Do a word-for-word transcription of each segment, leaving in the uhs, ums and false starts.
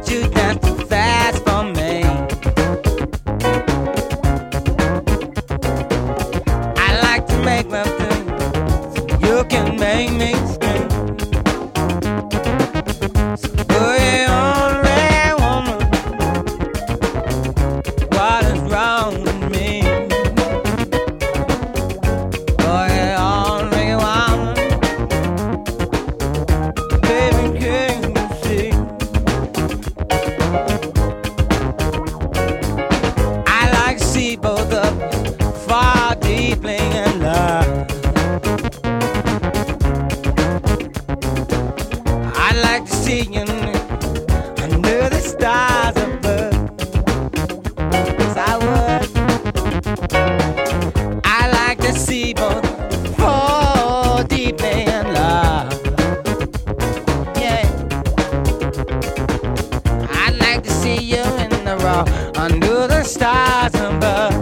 but you dance too fast for me. I like to make love to you, so you can make me scream. So put it on, red woman. What is wrong with me? Put it on, red woman. Baby, can you see? I like to see both of you fall deeply in love. I like to see you under the stars above. Yes, I would. I like to see both fall deeply in love. Yeah. I'd like to see you in the raw under the stars above.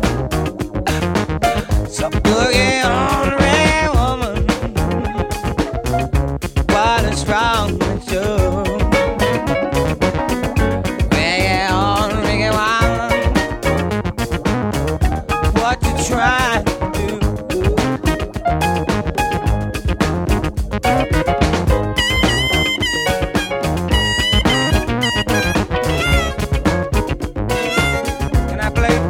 So boogie on, red woman. What is wrong with you? Reggae on, reggae woman. What you trying to do? Can I play?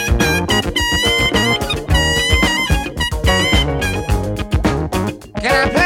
Can I play?